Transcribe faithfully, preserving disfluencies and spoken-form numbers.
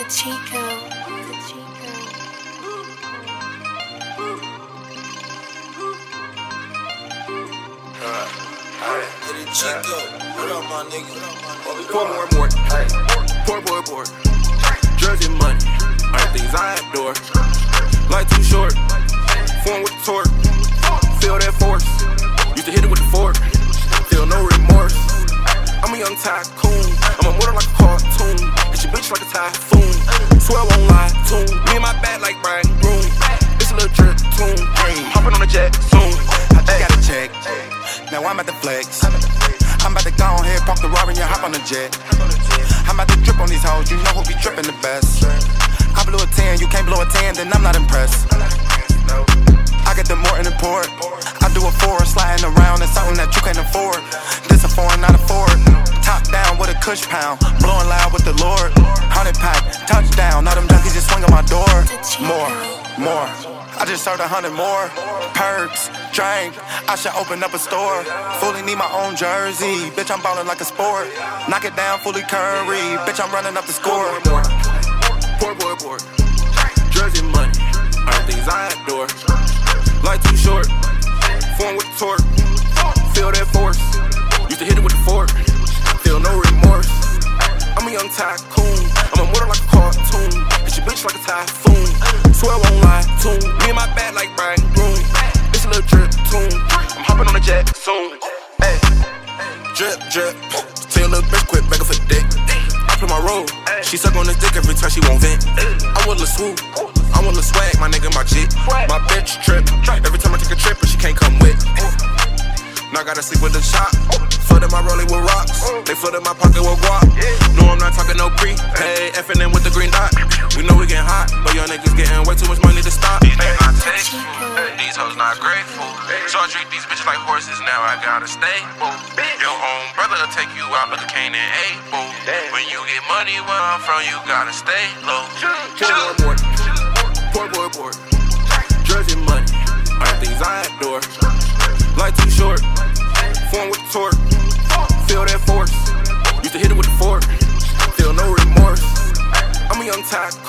Chico. The Chico. Chico, what up, my nigga? Pour more, more. Pour, pour, pour. Jersey money. All the things I adore. Life too short. Form with the torque. Feel that force. Used to hit it with the fork. Feel no remorse. I'm a young tycoon. I'm a mortal like a cartoon. Hit your bitch like a typhoon. Swear I won't lie, tune. Me and my bag like Brian Broom. It's a little drip tune. Hopping on the jet soon. I just got a check. Now I'm at the flex. I'm about to go on here, park the Rari and hop on the jet. I'm about to drip on these hoes, you know who be dripping the best. I blew a ten, you can't blow a ten, then I'm not impressed. I get the Morton and port. I do a four, sliding around, it's something that you can't afford. This a foreign, not a Ford. Top down with a kush pound, blowing loud with the Lord. Hundred pack, touchdown, all them junkies just swing on my door. More, more. I just served a hundred more. Perks, drink, I should open up a store. Fully need my own jersey, bitch, I'm ballin' like a sport. Knock it down, fully Curry, bitch, I'm running up the score. Pour, pour, pour, pour. Jersey money, all the things I adore. Life too short, form with the torque. Feel that force, used to hit it with the fork. Feel no remorse. I'm a young tycoon, I'm a mortal like a cartoon. Hit your bitch like a typhoon. Swear I won't lie, tune. Me and my bag like Brian Broom. It's a little drip tune. I'm hopping on the jet soon. Hey, drip, drip. Tell your little bitch quit begging for dick. I play my role. She suck on this dick every time she won't vent. I want a swoop. I want a swag, my nigga, my jit. My bitch trip. Every time I take a trip, but she can't come with. Now I gotta sleep with the chop. Flooded my rollie with rocks. They flooded my pocket with guap. No, I'm not talking no pre-pay. Effing in with the green dot. We know we getting hot, but y'all niggas getting way too much money to stop. These niggas not tasteful. These hoes not grateful. So I treat these bitches like horses. Now I gotta stable. Your own brother will take you out, but the Cain and Abel. When you get money where I'm from, you gotta stay low. Pour, pour, pour, pour, pour. Jersey money, all the things I adore. Life too short, form with the torque. Feel that force, used to hit it with the fork. Feel no remorse. I'm a young tycoon.